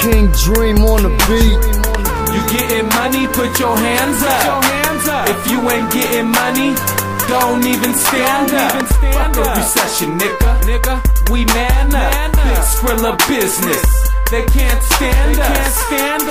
King Dream on the beat. You getting money, put your hands up. If you ain't getting money, don't even stand up. Fuck a recession, nigga. We man up. Big Skrilla business. They can't stand us.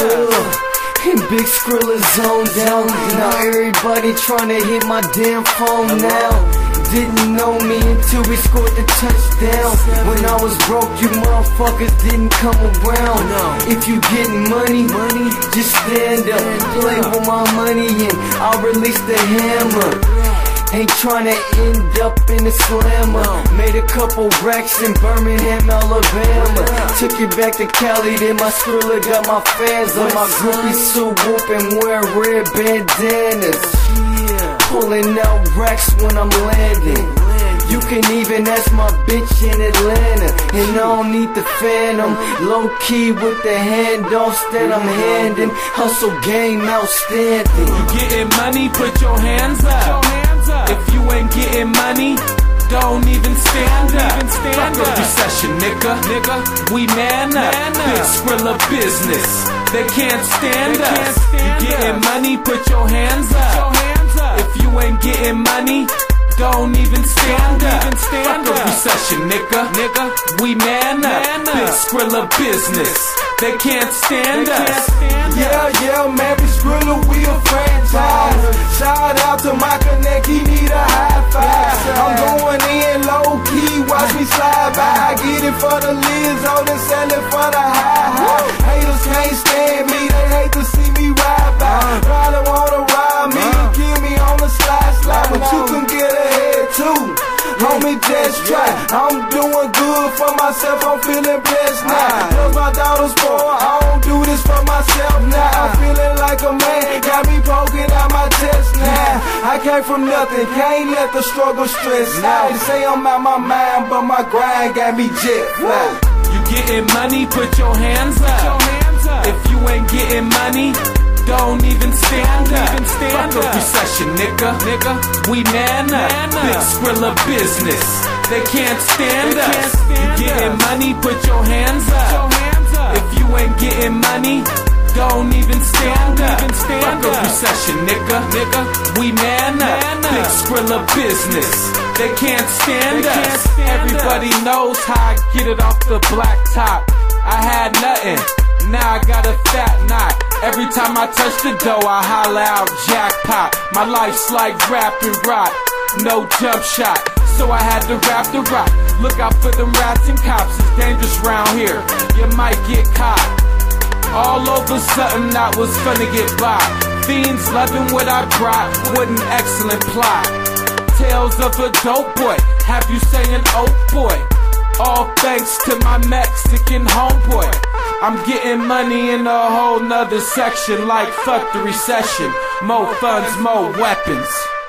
And Big Skrilla's zoned down. Now everybody tryna hit my damn phone now. Didn't know me until we scored the touchdown. When I was broke, you motherfuckers didn't come around. If you getting money, just stand up. Play with my money and I'll release the hammer. Ain't tryna end up in the slammer. Made a couple racks in Birmingham, Alabama. Took it back to Cali, then my Skrilla got my fans on. My groupies suit whooping, wearing red bandanas. Pulling out racks when I'm landing. You can even ask my bitch in Atlanta. And I don't need the phantom. Low key with the handoffs that I'm handing. Hustle game outstanding. You getting money, put your hands up. If you ain't getting money, don't even stand up. Fuck a recession, nigga. We man up. Big Skrilla business. They can't stand us. You getting money, put your hands up. If you ain't getting money, don't even stand up. Fuck a recession, nigga. We man up. Big Skrilla business. They can't stand us. Yeah, man, Big Skrilla, we a franchise. Shout out to my connect, he need a high five. I'm going in low key, watch me slide by. I get it for the Lizzo, then sell it for the high. Haters can't stand me, they hate to see me ride by. Probably wanna ride me, kill me on the slide, but you can get ahead too. Homie, just try. I'm doing good for myself, I'm feeling blessed now. Cause my daughter's born, I don't do this for myself now. I'm feeling like a man, got me poking out my chest now. I came from nothing, can't let the struggle stress now. They say I'm out my mind, but my grind got me jet fly. You getting money, put your hands up. If you ain't getting money, don't even stand up. Fuck a recession, nigga. We man up. Big Skrilla business. They can't stand us. You getting money, put your hands up. If you ain't getting money, don't even stand up. Fuck a recession, nigga. We man up. Big Skrilla business. They can't stand us. Everybody knows how I get it off the black top. I had nothing. Now I got a fat knot. Every time I touch the dough, I holla out jackpot. My life's like rap and rock, no jump shot. So I had to rap the rock. Look out for them rats and cops, it's dangerous round here. You might get caught. All over something that was finna get by. Fiends loving what I brought, what an excellent plot. Tales of a dope boy, have you saying oh boy. All thanks to my Mexican homeboy. I'm getting money in a whole nother section, like fuck the recession. More funds, more weapons.